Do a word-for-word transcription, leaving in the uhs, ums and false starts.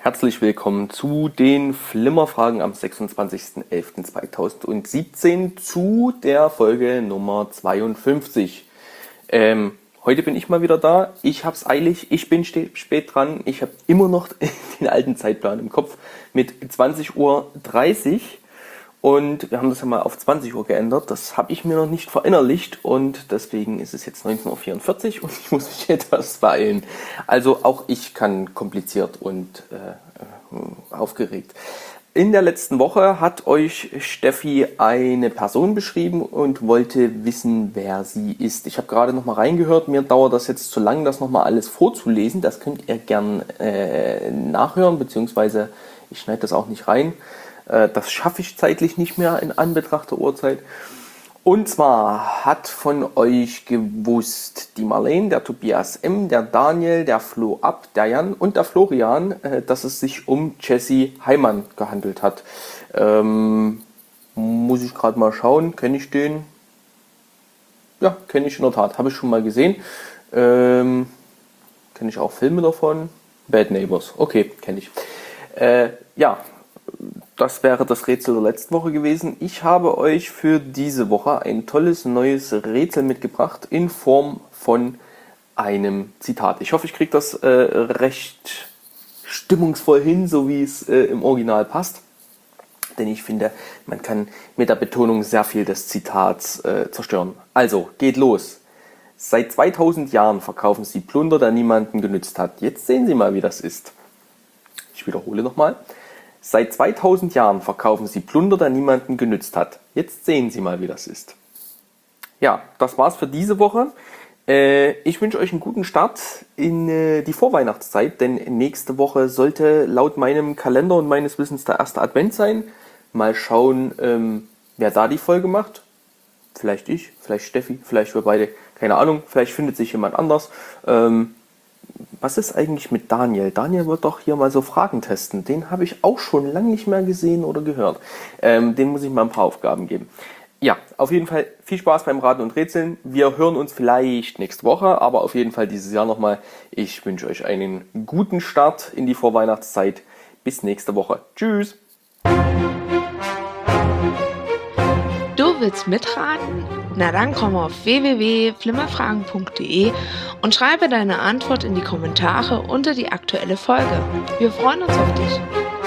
herzlich willkommen zu den Flimmerfragen am sechsundzwanzigsten elften zweitausendsiebzehn zu der Folge Nummer zweiundfünfzig. Ähm, heute bin ich mal wieder da. Ich hab's eilig, ich bin spät dran. Ich habe immer noch den alten Zeitplan im Kopf mit zwanzig Uhr dreißig. Und wir haben das ja mal auf zwanzig Uhr geändert. Das habe ich mir noch nicht verinnerlicht und deswegen ist es jetzt neunzehn Uhr vierundvierzig und ich muss mich etwas beeilen. Also auch ich kann kompliziert und äh, aufgeregt. In der letzten Woche hat euch Steffi eine Person beschrieben und wollte wissen, wer sie ist. Ich habe gerade noch mal reingehört. Mir dauert das jetzt zu lang, das noch mal alles vorzulesen. Das könnt ihr gern äh, nachhören, beziehungsweise ich schneide das auch nicht rein. Das schaffe ich zeitlich nicht mehr in Anbetracht der Uhrzeit. Und zwar hat von euch gewusst die Marlene, der Tobias M., der Daniel, der Flo Ab, der Jan und der Florian, dass es sich um Jesse Heimann gehandelt hat. Ähm, muss ich gerade mal schauen, kenne ich den? Ja, kenne ich in der Tat, habe ich schon mal gesehen. Ähm, kenne ich auch Filme davon? Bad Neighbors, okay, kenne ich. Äh, ja, das wäre das Rätsel der letzten Woche gewesen. Ich habe euch für diese Woche ein tolles neues Rätsel mitgebracht in Form von einem Zitat. Ich hoffe, ich kriege das äh, recht stimmungsvoll hin, so wie es äh, im Original passt. Denn ich finde, man kann mit der Betonung sehr viel des Zitats äh, zerstören. Also, geht los. Seit zweitausend Jahren verkaufen Sie Plunder, der niemanden genützt hat. Jetzt sehen Sie mal, wie das ist. Ich wiederhole nochmal. Seit zweitausend Jahren verkaufen Sie Plunder, der niemanden genützt hat. Jetzt sehen Sie mal, wie das ist. Ja, das war's für diese Woche. Äh, ich wünsche euch einen guten Start in äh, die Vorweihnachtszeit, denn nächste Woche sollte laut meinem Kalender und meines Wissens der erste Advent sein. Mal schauen, ähm, wer da die Folge macht. Vielleicht ich, vielleicht Steffi, vielleicht wir beide. Keine Ahnung, vielleicht findet sich jemand anders. Ähm, Was ist eigentlich mit Daniel? Daniel wird doch hier mal so Fragen testen. Den habe ich auch schon lange nicht mehr gesehen oder gehört. Ähm, den muss ich mal ein paar Aufgaben geben. Ja, auf jeden Fall viel Spaß beim Raten und Rätseln. Wir hören uns vielleicht nächste Woche, aber auf jeden Fall dieses Jahr nochmal. Ich wünsche euch einen guten Start in die Vorweihnachtszeit. Bis nächste Woche. Tschüss! Du willst mitraten? Na dann komm auf w w w punkt flimmerfragen punkt d e und schreibe deine Antwort in die Kommentare unter die aktuelle Folge. Wir freuen uns auf dich.